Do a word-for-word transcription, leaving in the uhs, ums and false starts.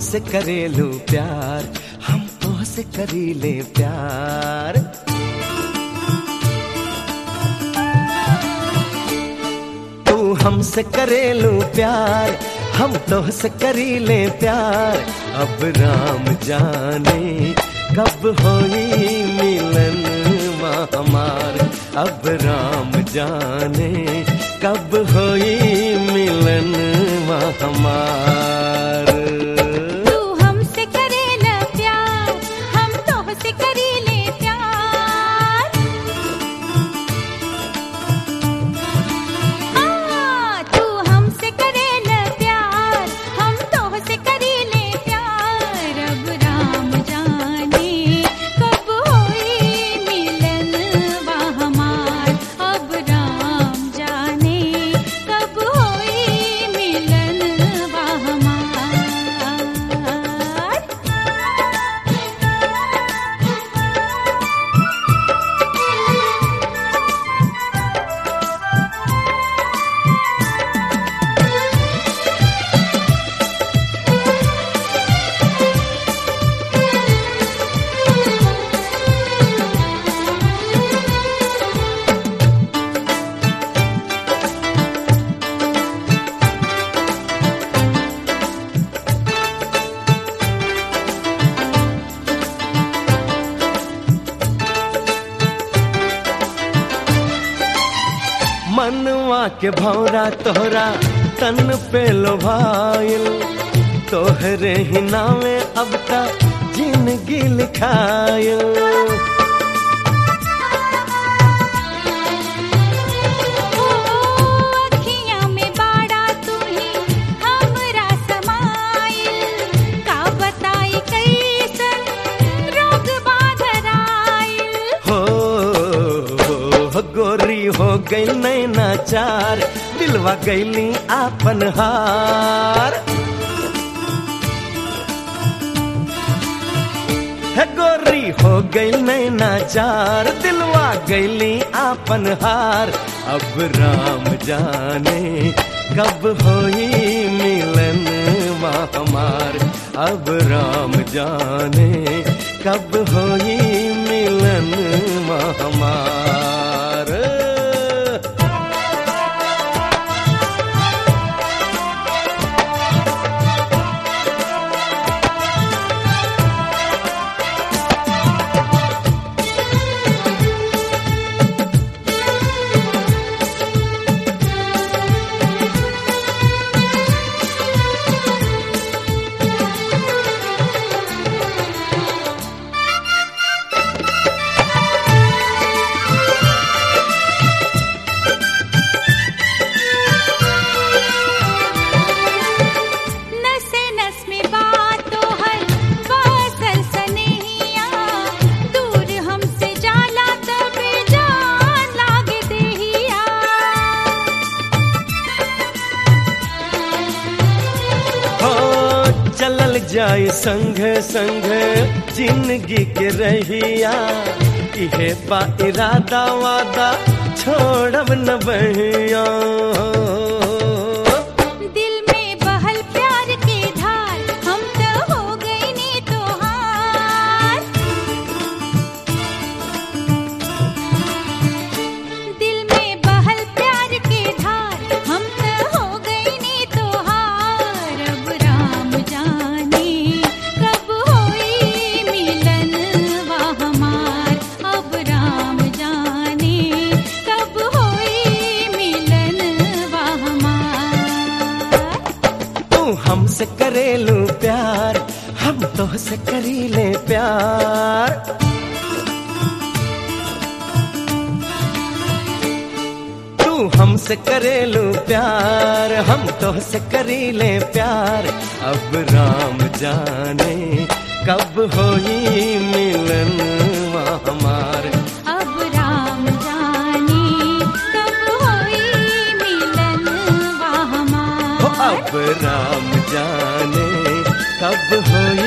से करेलू प्यार, हम तो से करीले प्यार। तू हमसे करेलू प्यार, हम तो से करीले प्यार। अब राम जाने कब होई मिलन हमार, अब राम जाने कब होई मिलन हमार। तू हमसे करेला प्यार, हम तोहसे करीले प्यार। हाँ, तू हमसे करेला प्यार, हम तोहसे करीले प्यार। अब राम जाने कब होई मिलन वा हमार, अब राम जाने कब होई मिलन वा हमार। मनवा के भौरा तोहरा तन पे लोभाइल, तोहरे ही नामे अब तक जिंदगी लिखाइल। अखियाँ में बाड़ा तू ही हमरा समाइल, का बताई कैसन रोग बाधराइल। हो हो गोरी हो गई नैना चार, दिलवा गईली आपन हार। है गोरी हो गई नैना चार, दिलवा गईली आपन हार। अब राम जाने कब होई मिलन हमार, अब राम जाने कब होई मिलन हमार। चलल जाए संग संग जिंदगी के रहिया, इहे बा इरादा वादा छोड़ब न बहिया। दिल में बहल प्यार के धार, हम तो हो गई नी तोहार। दिल में बहल प्यार के धार, हम तो हो गई नी तोहार। अब राम जाने कब होई मिलन वा हमार, अब राम जाने कब होई मिलन वा हमार। तू हमसे करेलू प्यार, हम तो से करीले प्यार। तू हमसे करेलू प्यार, हम तो से करीले प्यार। अब राम जाने कब होई मिलन हमार, अब राम जाने कब होई मिलन वा हमार। अब राम जाने कब होई